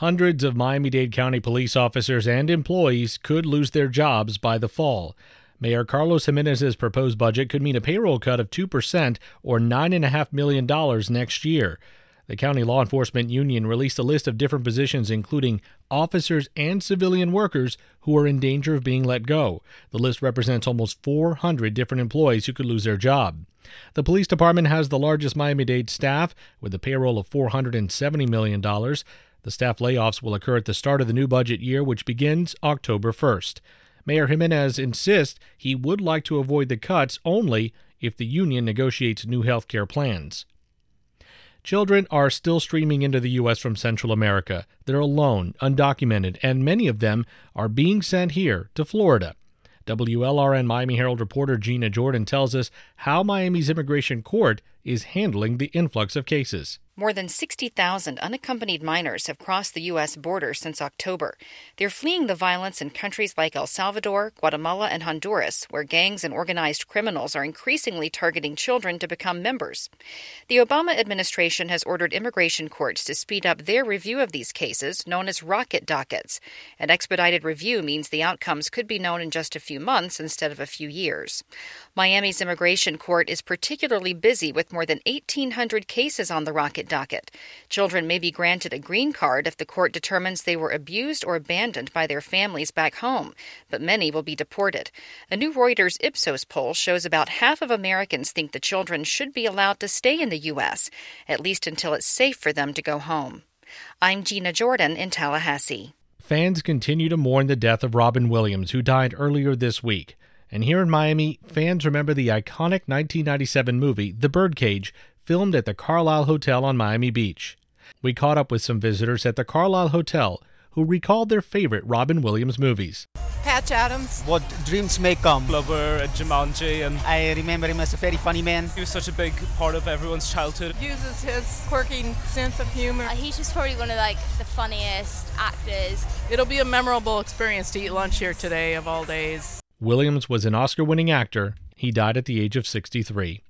Hundreds of Miami-Dade County police officers and employees could lose their jobs by the fall. Mayor Carlos Jimenez's proposed budget could mean a payroll cut of 2% or $9.5 million next year. The county law enforcement union released a list of different positions, including officers and civilian workers who are in danger of being let go. The list represents almost 400 different employees who could lose their job. The police department has the largest Miami-Dade staff, with a payroll of $470 million. The staff layoffs will occur at the start of the new budget year, which begins October 1st. Mayor Jimenez insists he would like to avoid the cuts only if the union negotiates new health care plans. Children are still streaming into the U.S. from Central America. They're alone, undocumented, and many of them are being sent here to Florida. WLRN Miami Herald reporter Gina Jordan tells us how Miami's immigration court is handling the influx of cases. More than 60,000 unaccompanied minors have crossed the U.S. border since October. They're fleeing the violence in countries like El Salvador, Guatemala, and Honduras, where gangs and organized criminals are increasingly targeting children to become members. The Obama administration has ordered immigration courts to speed up their review of these cases, known as rocket dockets. An expedited review means the outcomes could be known in just a few months instead of a few years. Miami's immigration court is particularly busy with more than 1,800 cases on the rocket docket. Children may be granted a green card if the court determines they were abused or abandoned by their families back home, but many will be deported. A new Reuters Ipsos poll shows about half of Americans think the children should be allowed to stay in the U.S., at least until it's safe for them to go home. I'm Gina Jordan in Tallahassee. Fans continue to mourn the death of Robin Williams, who died earlier this week. And here in Miami, fans remember the iconic 1997 movie, The Birdcage, filmed at the Carlisle Hotel on Miami Beach. We caught up with some visitors at the Carlisle Hotel who recalled their favorite Robin Williams movies. Patch Adams. What Dreams May Come. Blubber and Jumanji. And I remember him as a very funny man. He was such a big part of everyone's childhood. Uses his quirky sense of humor. He's just probably one of the funniest actors. It'll be a memorable experience to eat lunch here today of all days. Williams was an Oscar-winning actor. He died at the age of 63.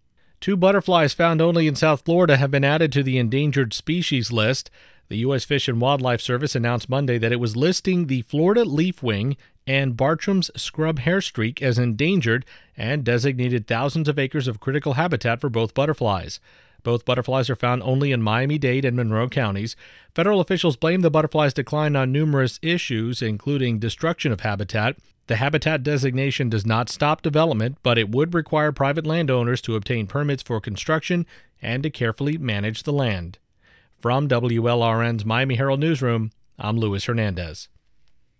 2 butterflies found only in South Florida have been added to the endangered species list. The U.S. Fish and Wildlife Service announced Monday that it was listing the Florida leafwing and Bartram's scrub hairstreak as endangered and designated thousands of acres of critical habitat for both butterflies. Both butterflies are found only in Miami-Dade and Monroe counties. Federal officials blame the butterflies' decline on numerous issues, including destruction of habitat. The habitat designation does not stop development, but it would require private landowners to obtain permits for construction and to carefully manage the land. From WLRN's Miami Herald Newsroom, I'm Luis Hernandez.